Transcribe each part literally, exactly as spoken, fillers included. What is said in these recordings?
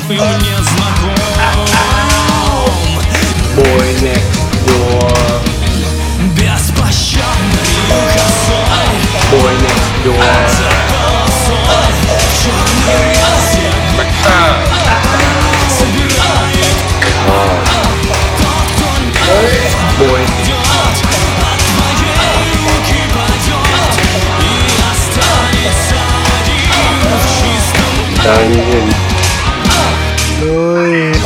и мне знаком. Boy next door. Беспощадной косой. Boy next door. Черный рассвет собирает тот, кто не Boy. идет, от твоей руки пойдет и останется один в чистом. Да, не верю. Ой.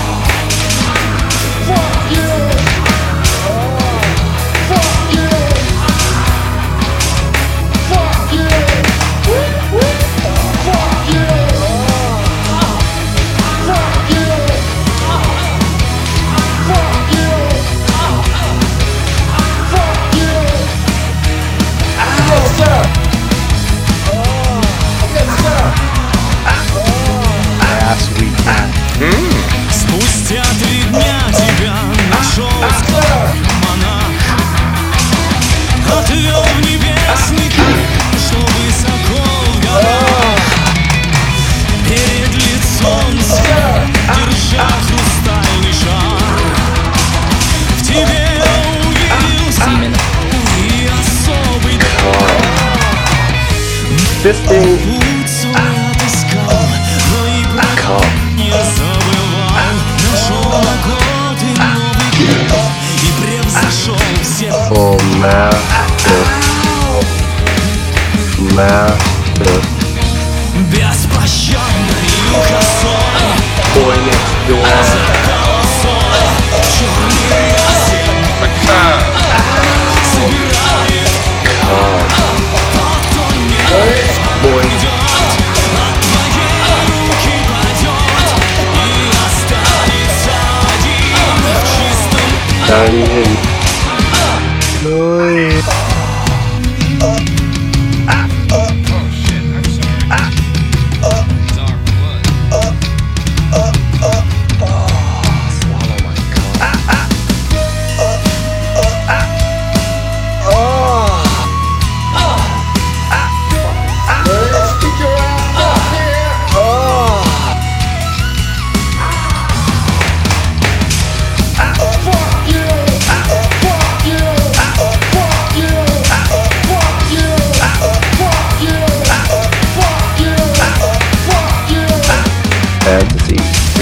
Спустя три дня тебя нашел монах, отвел в небесный путь, что высоко в горах. Перед лицом себя, держа хрустальный шар, в тебе увиделся и особый дар. Путь свой отыскал, но и про не забывал. Нашел годы новый год и превзошел всех. Oh, master. Master. Беспощадной косой. Boy next door. Черный рассвет собирает тот, кто не Boy. идет, от твоей руки пойдет и останется один в чистом. Да, не верю. Ой. Fantasy.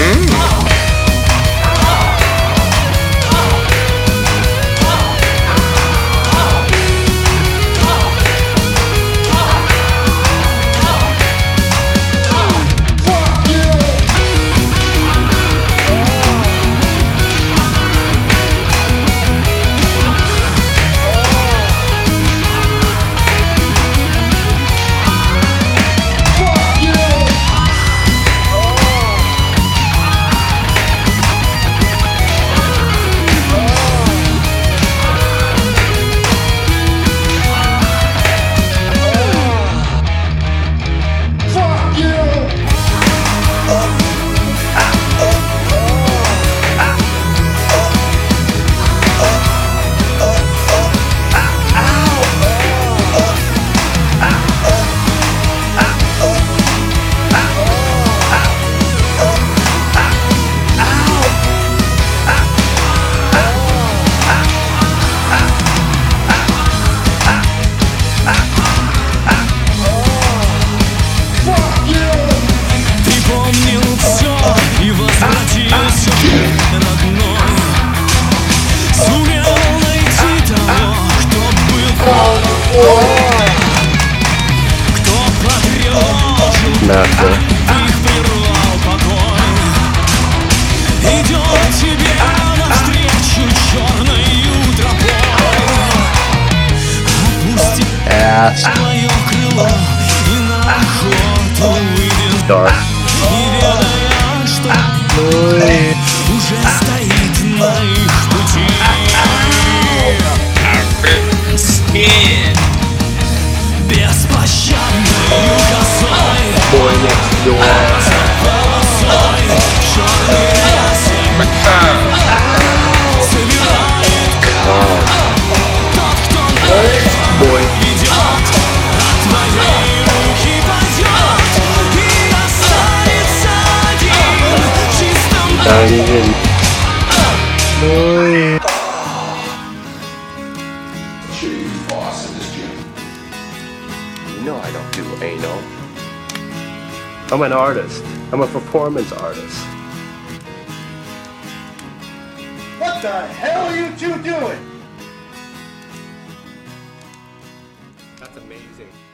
Master. Их прервал покой. Идет тебе навстречу черною тропой. Опусти свое крыло и на охоту выйдет. Dark. И ведая, что уже стоит на их пути. Беспощадной косой. Boy next door. Черный рассвет собирает тот, кто Boy. идет, от твоей руки пойдет и останется один Dungeon. You know I don't do anal. I'm an artist. I'm a performance artist. What the hell are you two doing? That's amazing.